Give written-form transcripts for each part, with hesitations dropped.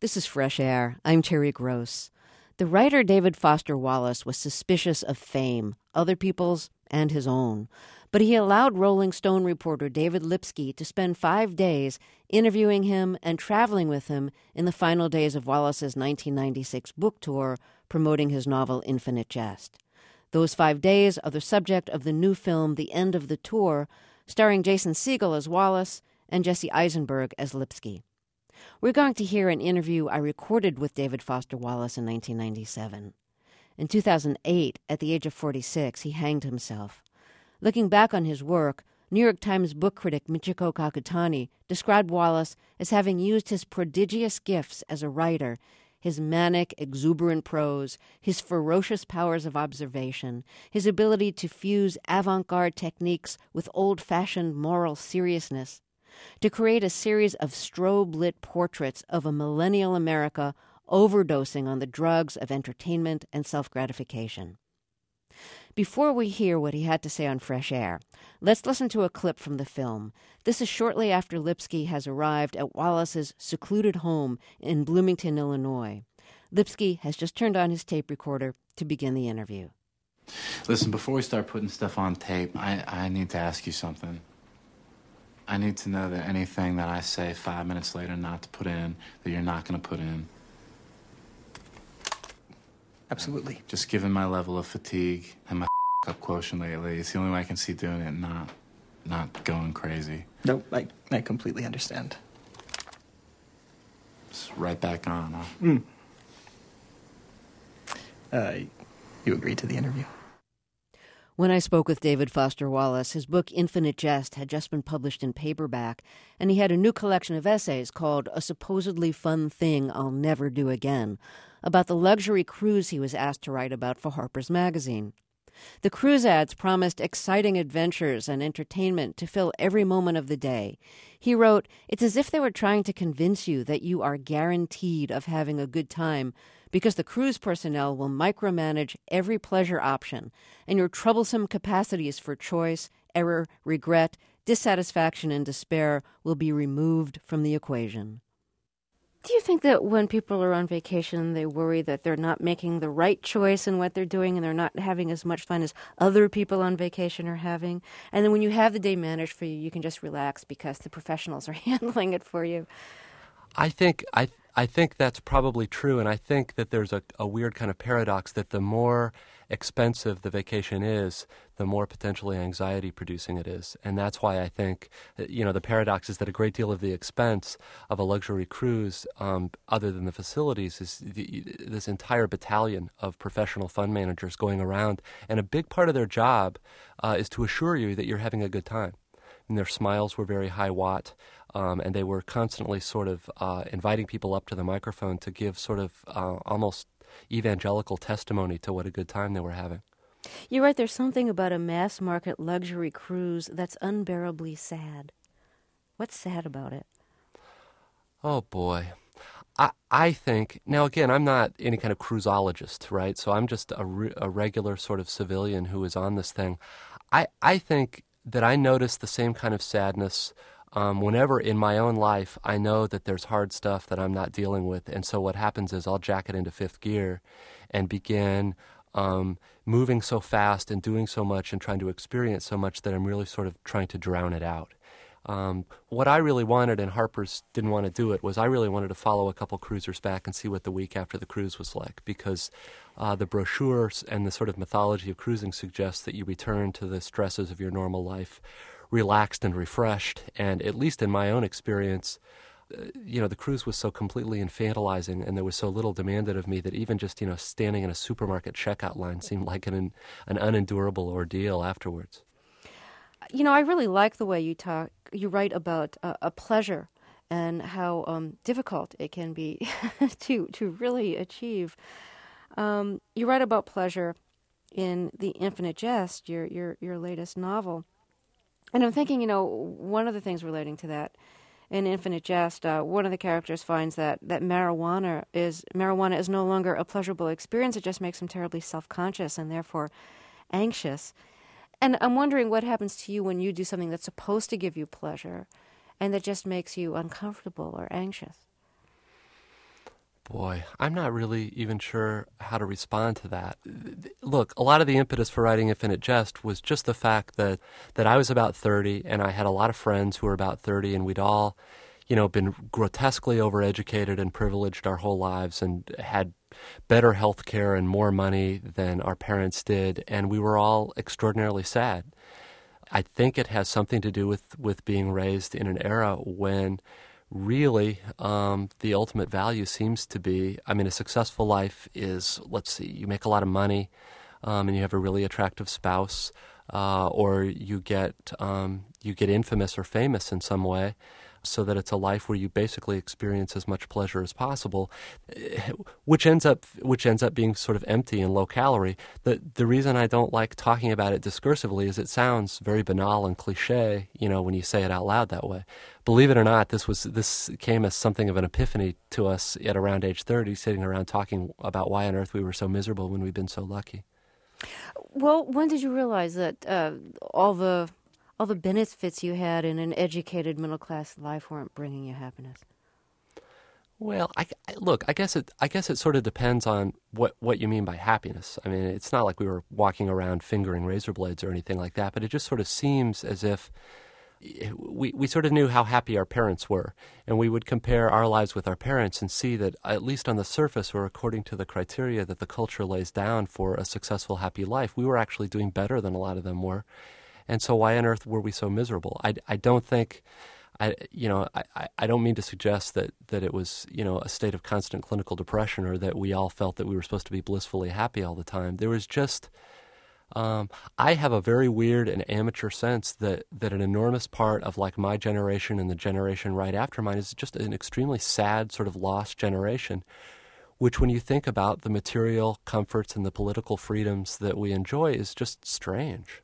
This is Fresh Air. I'm Terry Gross. The writer David Foster Wallace was suspicious of fame, other people's and his own. But he allowed Rolling Stone reporter David Lipsky to spend 5 days interviewing him and traveling with him in the final days of Wallace's 1996 book tour promoting his novel Infinite Jest. Those 5 days are the subject of the new film The End of the Tour, starring Jason Segel as Wallace and Jesse Eisenberg as Lipsky. We're going to hear an interview I recorded with David Foster Wallace in 1997. In 2008, at the age of 46, he hanged himself. Looking back on his work, New York Times book critic Michiko Kakutani described Wallace as having used his prodigious gifts as a writer, his manic, exuberant prose, his ferocious powers of observation, his ability to fuse avant-garde techniques with old-fashioned moral seriousness, to create a series of strobe-lit portraits of a millennial America overdosing on the drugs of entertainment and self-gratification. Before we hear what he had to say on Fresh Air, let's listen to a clip from the film. This is shortly after Lipsky has arrived at Wallace's secluded home in Bloomington, Illinois. Lipsky has just turned on his tape recorder to begin the interview. Listen, before we start putting stuff on tape, I need to ask you something. I need to know that anything that I say 5 minutes later not to put in, that you're not going to put in. Absolutely. Just given my level of fatigue and my up quotient lately, it's the only way I can see doing it and not going crazy. No, I completely understand. Just right back on, huh? You agreed to the interview? When I spoke with David Foster Wallace, his book Infinite Jest had just been published in paperback, and he had a new collection of essays called A Supposedly Fun Thing I'll Never Do Again, about the luxury cruise he was asked to write about for Harper's Magazine. The cruise ads promised exciting adventures and entertainment to fill every moment of the day. He wrote, "It's as if they were trying to convince you that you are guaranteed of having a good time because the cruise personnel will micromanage every pleasure option, and your troublesome capacities for choice, error, regret, dissatisfaction, and despair will be removed from the equation." Do you think that when people are on vacation, they worry that they're not making the right choice in what they're doing and they're not having as much fun as other people on vacation are having? And then when you have the day managed for you, you can just relax because the professionals are handling it for you. I think that's probably true, and I think that there's a weird kind of paradox that the more expensive the vacation is, the more potentially anxiety-producing it is. And that's why I think, the paradox is that a great deal of the expense of a luxury cruise, other than the facilities, is this entire battalion of professional fund managers going around. And a big part of their job is to assure you that you're having a good time. And their smiles were very high watt, and they were constantly sort of inviting people up to the microphone to give sort of almost evangelical testimony to what a good time they were having. You're right, there's something about a mass-market luxury cruise that's unbearably sad. What's sad about it? Oh, boy. I think, now again, I'm not any kind of cruisologist, right? So I'm just a regular sort of civilian who is on this thing. I think that I notice the same kind of sadness whenever in my own life I know that there's hard stuff that I'm not dealing with. And so what happens is I'll jack it into fifth gear and begin moving so fast and doing so much and trying to experience so much that I'm really sort of trying to drown it out. What I really wanted, and Harper's didn't want to do it, was I really wanted to follow a couple cruisers back and see what the week after the cruise was like, because the brochures and the sort of mythology of cruising suggests that you return to the stresses of your normal life relaxed and refreshed. And at least in my own experience, the cruise was so completely infantilizing and there was so little demanded of me that even just, standing in a supermarket checkout line seemed like an unendurable ordeal afterwards. I really like the way you write about a pleasure and how difficult it can be to really achieve. You write about pleasure in The Infinite Jest, your latest novel. And I'm thinking, one of the things relating to that, in Infinite Jest, one of the characters finds that marijuana is no longer a pleasurable experience. It just makes him terribly self-conscious and therefore anxious. And I'm wondering what happens to you when you do something that's supposed to give you pleasure and that just makes you uncomfortable or anxious. boy, I'm not really even sure how to respond to that. Look, a lot of the impetus for writing Infinite Jest was just the fact that I was about 30 and I had a lot of friends who were about 30, and we'd all, been grotesquely overeducated and privileged our whole lives and had better health care and more money than our parents did, and we were all extraordinarily sad. I think it has something to do with being raised in an era when really the ultimate value seems to be, a successful life is, let's see, you make a lot of money and you have a really attractive spouse, or you get infamous or famous in some way, so that it's a life where you basically experience as much pleasure as possible, which ends up being sort of empty and low calorie. The reason I don't like talking about it discursively is it sounds very banal and cliche, when you say it out loud that way. Believe it or not, this came as something of an epiphany to us at around age 30, sitting around talking about why on earth we were so miserable when we'd been so lucky. Well, when did you realize that all the benefits you had in an educated middle-class life weren't bringing you happiness? Well, I guess it sort of depends on what you mean by happiness. I mean, it's not like we were walking around fingering razor blades or anything like that, but it just sort of seems as if we sort of knew how happy our parents were, and we would compare our lives with our parents and see that, at least on the surface or according to the criteria that the culture lays down for a successful, happy life, we were actually doing better than a lot of them were. And so why on earth were we so miserable? I don't think, I don't mean to suggest that it was, a state of constant clinical depression, or that we all felt that we were supposed to be blissfully happy all the time. There was just, I have a very weird and amateur sense that an enormous part of like my generation and the generation right after mine is just an extremely sad sort of lost generation, which when you think about the material comforts and the political freedoms that we enjoy is just strange.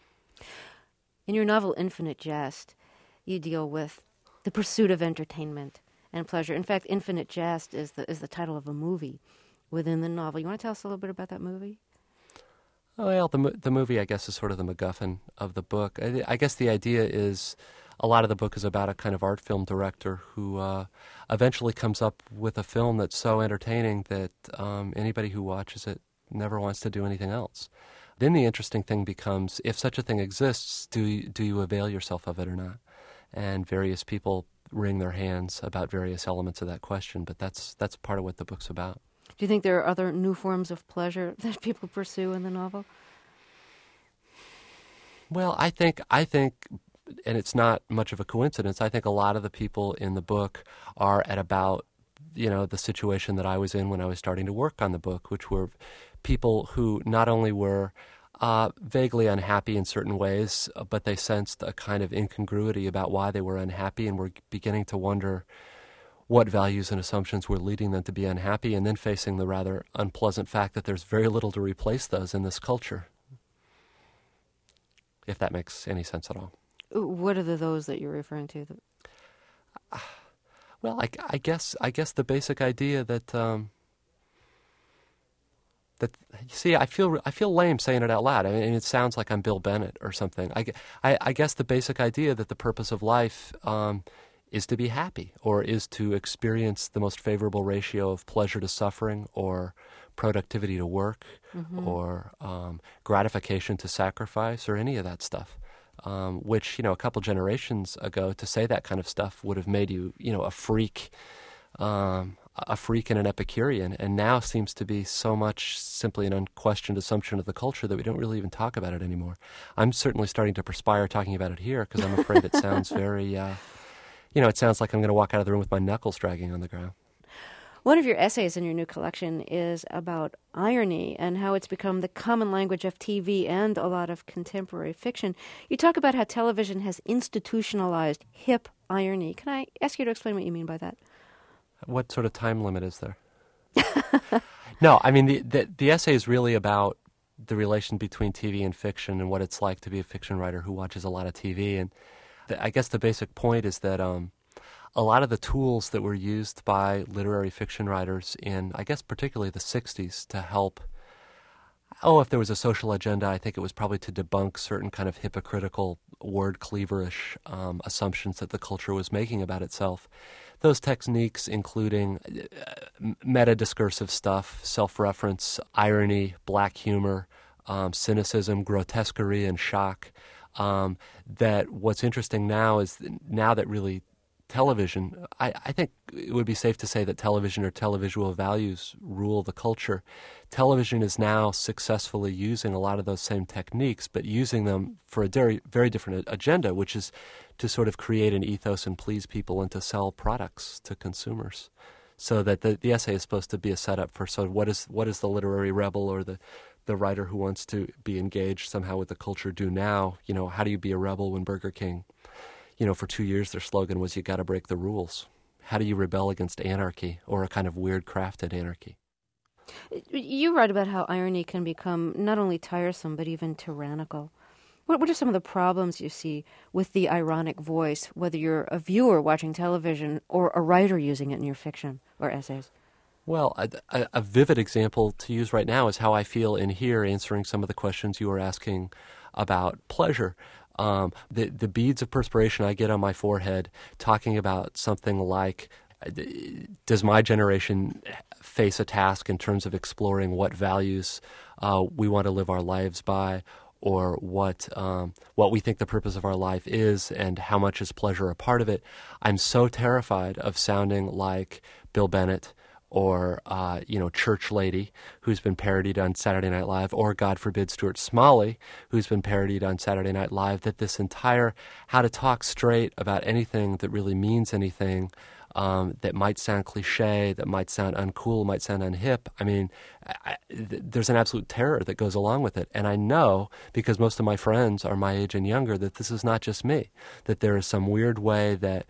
In your novel Infinite Jest, you deal with the pursuit of entertainment and pleasure. In fact, Infinite Jest is the title of a movie within the novel. You want to tell us a little bit about that movie? Well, the movie, I guess, is sort of the MacGuffin of the book. I guess the idea is a lot of the book is about a kind of art film director who eventually comes up with a film that's so entertaining that anybody who watches it never wants to do anything else. Then the interesting thing becomes, if such a thing exists, do you avail yourself of it or not? And various people wring their hands about various elements of that question, but that's part of what the book's about. Do you think there are other new forms of pleasure that people pursue in the novel? Well, I think, and it's not much of a coincidence, I think a lot of the people in the book are at about, the situation that I was in when I was starting to work on the book, which were people who not only were vaguely unhappy in certain ways, but they sensed a kind of incongruity about why they were unhappy and were beginning to wonder what values and assumptions were leading them to be unhappy, and then facing the rather unpleasant fact that there's very little to replace those in this culture, if that makes any sense at all. What are those that you're referring to? Well, I guess the basic idea that you see, I feel lame saying it out loud. I mean, it sounds like I'm Bill Bennett or something. I guess the basic idea that the purpose of life is to be happy, or is to experience the most favorable ratio of pleasure to suffering, or productivity to work, or gratification to sacrifice, or any of that stuff. Which, a couple generations ago, to say that kind of stuff would have made you, a freak and an Epicurean, and now seems to be so much simply an unquestioned assumption of the culture that we don't really even talk about it anymore. I'm certainly starting to perspire talking about it here, because I'm afraid it sounds very, it sounds like I'm going to walk out of the room with my knuckles dragging on the ground. One of your essays in your new collection is about irony and how it's become the common language of TV and a lot of contemporary fiction. You talk about how television has institutionalized hip irony. Can I ask you to explain what you mean by that? What sort of time limit is there? No, I mean, the essay is really about the relation between TV and fiction and what it's like to be a fiction writer who watches a lot of TV. And I guess the basic point is that a lot of the tools that were used by literary fiction writers in, I guess, particularly the 60s to help, if there was a social agenda, I think it was probably to debunk certain kind of hypocritical, word cleaverish assumptions that the culture was making about itself. those techniques including meta-discursive stuff, self-reference, irony, black humor, cynicism, grotesquerie, and shock. That what's interesting now is now that really television, I think it would be safe to say that television or televisual values rule the culture. Television is now successfully using a lot of those same techniques, but using them for a very, very different agenda, which is to sort of create an ethos and please people and to sell products to consumers. So that the essay is supposed to be a setup for sort of what is the literary rebel or the writer who wants to be engaged somehow with the culture do now? You know, how do you be a rebel when Burger King, you know, for 2 years their slogan was you got to break the rules. How do you rebel against anarchy or a kind of weird crafted anarchy? You write about how irony can become not only tiresome but even tyrannical. What are some of the problems you see with the ironic voice, whether you're a viewer watching television or a writer using it in your fiction or essays? Well, a vivid example to use right now is how I feel in here answering some of the questions you were asking about pleasure. The beads of perspiration I get on my forehead talking about something like, does my generation face a task in terms of exploring what values we want to live our lives by, or what we think the purpose of our life is, and how much is pleasure a part of it? I'm so terrified of sounding like Bill Bennett or Church Lady, who's been parodied on Saturday Night Live, or God forbid Stuart Smalley, who's been parodied on Saturday Night Live, that this entire how to talk straight about anything that really means anything, that might sound cliche, that might sound uncool, might sound unhip. I mean, there's an absolute terror that goes along with it. And I know, because most of my friends are my age and younger, that this is not just me, that there is some weird way that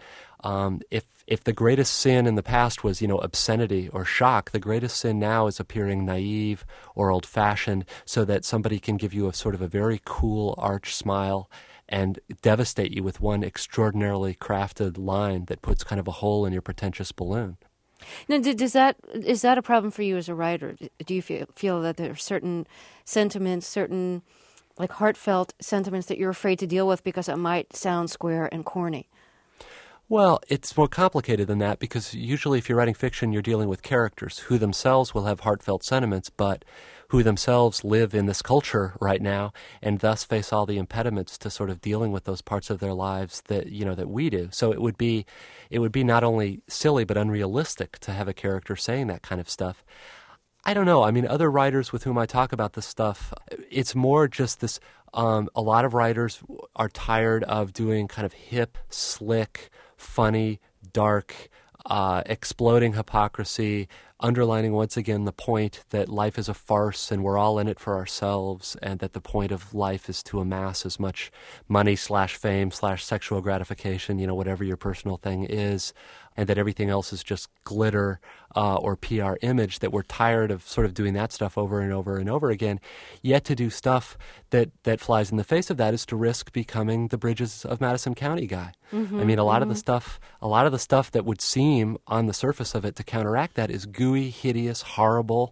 if the greatest sin in the past was, obscenity or shock, the greatest sin now is appearing naive or old-fashioned so that somebody can give you a sort of a very cool arch smile and devastate you with one extraordinarily crafted line that puts kind of a hole in your pretentious balloon. Now, is that a problem for you as a writer? Do you feel that there are certain sentiments, certain like heartfelt sentiments that you're afraid to deal with because it might sound square and corny? Well, it's more complicated than that because usually if you're writing fiction, you're dealing with characters who themselves will have heartfelt sentiments, but who themselves live in this culture right now and thus face all the impediments to sort of dealing with those parts of their lives that, that we do. So it would be not only silly but unrealistic to have a character saying that kind of stuff. I don't know. I mean, other writers with whom I talk about this stuff, it's more just this, a lot of writers are tired of doing kind of hip, slick, funny, dark, exploding hypocrisy, underlining once again the point that life is a farce and we're all in it for ourselves, and that the point of life is to amass as much money / fame / sexual gratification, whatever your personal thing is, and that everything else is just glitter or PR image, that we're tired of sort of doing that stuff over and over and over again. Yet to do stuff that flies in the face of that is to risk becoming the Bridges of Madison County guy. Mm-hmm, I mean, a lot of the stuff that would seem on the surface of it to counteract that is gooey, hideous, horrible,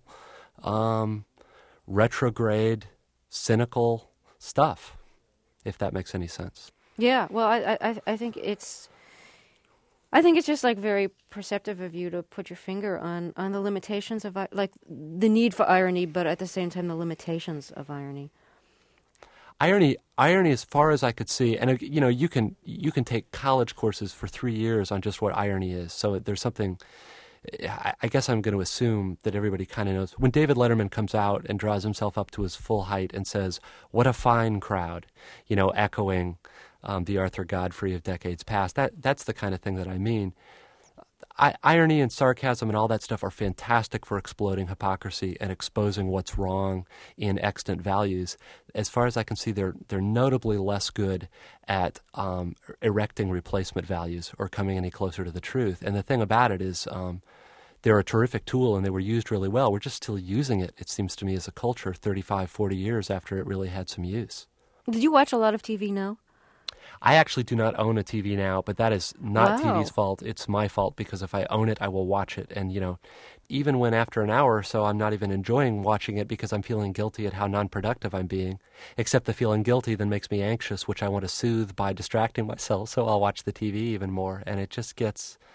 retrograde, cynical stuff, if that makes any sense. Yeah, well, I think it's just like very perceptive of you to put your finger on the limitations of like the need for irony, but at the same time the limitations of irony. Irony, as far as I could see, and you can take college courses for 3 years on just what irony is. So there's something. I guess I'm going to assume that everybody kind of knows. When David Letterman comes out and draws himself up to his full height and says, "What a fine crowd," echoing the Arthur Godfrey of decades past. That's the kind of thing that I mean. Irony and sarcasm and all that stuff are fantastic for exploding hypocrisy and exposing what's wrong in extant values. As far as I can see, they're notably less good at erecting replacement values or coming any closer to the truth. And the thing about it is they're a terrific tool and they were used really well. We're just still using it, it seems to me, as a culture 35, 40 years after it really had some use. Did you watch a lot of TV now? I actually do not own a TV now, but that is not Wow. TV's fault. It's my fault because if I own it, I will watch it. And, even when after an hour or so I'm not even enjoying watching it because I'm feeling guilty at how non-productive I'm being, except the feeling guilty then makes me anxious, which I want to soothe by distracting myself. So I'll watch the TV even more. And it just gets,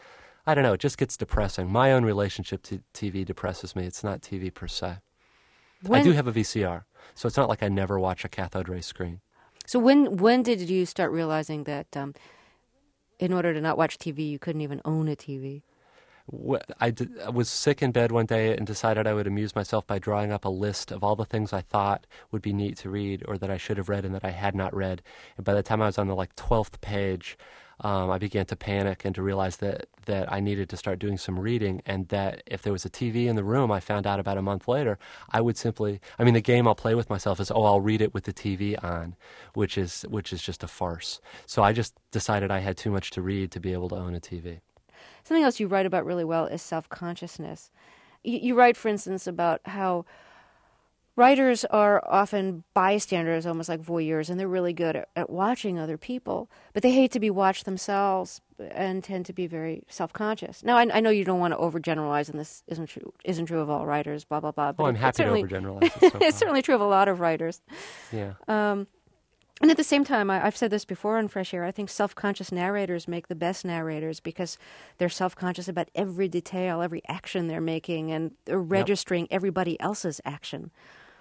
I don't know, it just gets depressing. My own relationship to TV depresses me. It's not TV per se. I do have a VCR, so it's not like I never watch a cathode ray screen. So when did you start realizing that in order to not watch TV, you couldn't even own a TV? I was sick in bed one day and decided I would amuse myself by drawing up a list of all the things I thought would be neat to read or that I should have read and that I had not read. And by the time I was on the 12th page, I began to panic and to realize that I needed to start doing some reading, and that if there was a TV in the room, I found out about a month later, I would simply, the game I'll play with myself is, I'll read it with the TV on, which is just a farce. So I just decided I had too much to read to be able to own a TV. Something else you write about really well is self-consciousness. You write, for instance, about how writers are often bystanders, almost like voyeurs, and they're really good at watching other people, but they hate to be watched themselves and tend to be very self-conscious. Now, I know you don't want to overgeneralize, and this isn't true of all writers, blah, blah, blah. But I'm happy to overgeneralize it. So it's certainly true of a lot of writers. Yeah. And at the same time, I've said this before on Fresh Air, I think self-conscious narrators make the best narrators because they're self-conscious about every detail, every action they're making, and they're registering everybody else's action.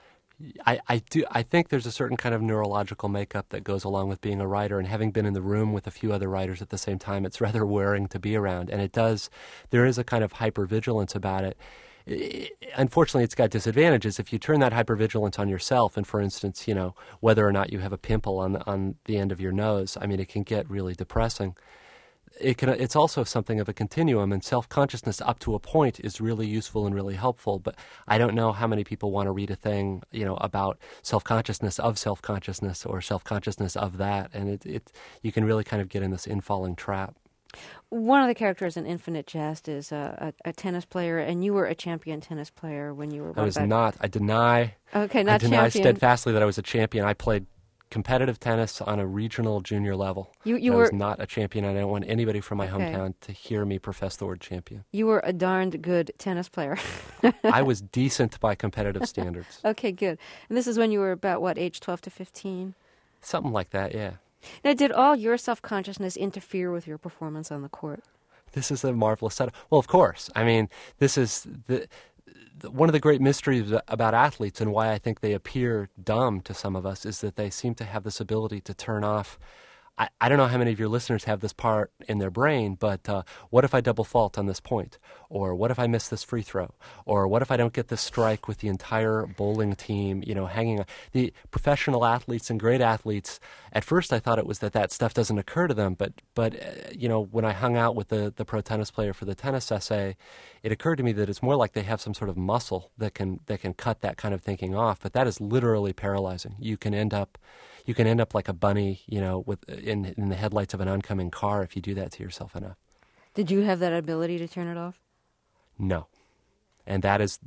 I think there's a certain kind of neurological makeup that goes along with being a writer, and having been in the room with a few other writers at the same time, it's rather wearing to be around. And there is a kind of hypervigilance about it. Unfortunately, it's got disadvantages. If you turn that hypervigilance on yourself, and for instance, whether or not you have a pimple on the end of your nose, it can get really depressing. It's also something of a continuum, and self-consciousness up to a point is really useful and really helpful. But I don't know how many people want to read a thing, about self-consciousness of self-consciousness or self-consciousness of that, and you can really kind of get in this infalling trap. One of the characters in Infinite Jest is a tennis player, and you were a champion tennis player when you were... I was not. I deny. Okay, not champion. I deny steadfastly that I was a champion. I played competitive tennis on a regional junior level. I was not a champion, and I don't want anybody from my hometown to hear me profess the word champion. You were a darned good tennis player. I was decent by competitive standards. Okay, good. And this is when you were about, age 12 to 15? Something like that, yeah. Now, did all your self-consciousness interfere with your performance on the court? This is a marvelous setup. Well, of course. This is one of the great mysteries about athletes, and why I think they appear dumb to some of us, is that they seem to have this ability to turn off. I don't know how many of your listeners have this part in their brain, but what if I double fault on this point? Or what if I miss this free throw? Or what if I don't get this strike with the entire bowling team, hanging on? The professional athletes and great athletes, at first I thought it was that stuff doesn't occur to them, but when I hung out with the pro tennis player for the tennis essay, it occurred to me that it's more like they have some sort of muscle that can cut that kind of thinking off, but that is literally paralyzing. You can end up like a bunny, with in the headlights of an oncoming car if you do that to yourself enough. Did you have that ability to turn it off? No. And that is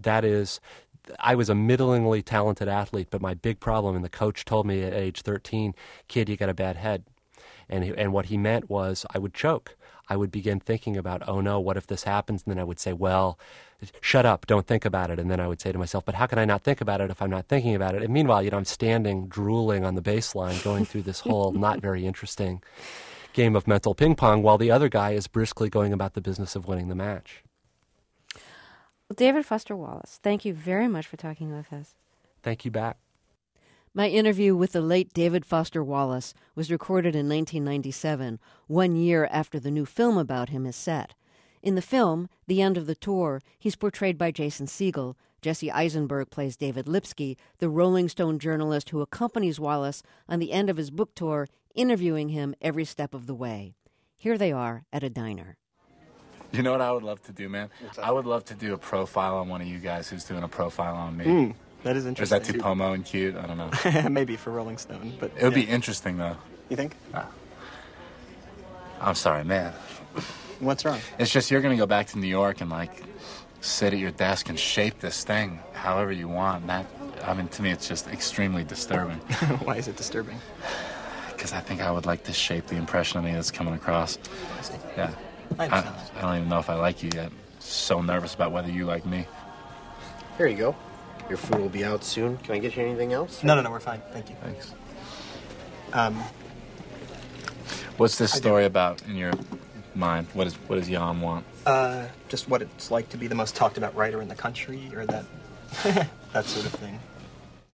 I was a middlingly talented athlete, but my big problem, and the coach told me at age 13, kid, you got a bad head. And what he meant was I would choke. I would begin thinking about, oh no, what if this happens? And then I would say, well, shut up, don't think about it. And then I would say to myself, but how can I not think about it if I'm not thinking about it? And meanwhile, I'm standing, drooling on the baseline, going through this whole not very interesting game of mental ping pong, while the other guy is briskly going about the business of winning the match. Well, David Foster Wallace, thank you very much for talking with us. Thank you back. My interview with the late David Foster Wallace was recorded in 1997, 1 year after the new film about him is set. In the film, The End of the Tour, he's portrayed by Jason Segel. Jesse Eisenberg plays David Lipsky, the Rolling Stone journalist who accompanies Wallace on the end of his book tour, interviewing him every step of the way. Here they are at a diner. You know what I would love to do, man? I would love to do a profile on one of you guys who's doing a profile on me. That is Or is interesting. that too pomo and cute? I don't know. Maybe for Rolling Stone, but It would be interesting, though. You think? I'm sorry, man. What's wrong? It's just you're going to go back to New York and, sit at your desk and shape this thing however you want. And to me, it's just extremely disturbing. Why is it disturbing? Because I think I would like to shape the impression of me that's coming across. I see. Yeah. I understand. I don't even know if I like you yet. So nervous about whether you like me. Here you go. Your food will be out soon. Can I get you anything else? No, we're fine. Thank you. Thanks. Um, What's this story about in your mind? What does Jan want? Just what it's like to be the most talked about writer in the country, or that that sort of thing.